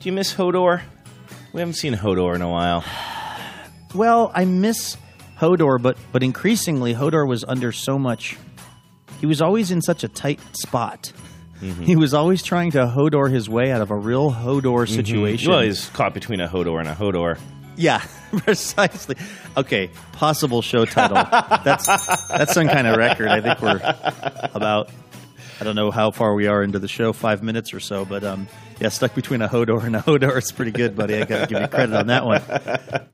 Do you miss Hodor? We haven't seen Hodor in a while. Well, I miss Hodor, but increasingly Hodor was under so much. He was always in such a tight spot. Mm-hmm. He was always trying to Hodor his way out of a real Hodor situation. Well, he's caught between a Hodor and a Hodor. Yeah, precisely. Okay, possible show title. That's some kind of record. I think we're about, I don't know how far we are into the show, 5 minutes or so, but yeah, stuck between a Hodor and a Hodor is pretty good, buddy. I got to give you credit on that one.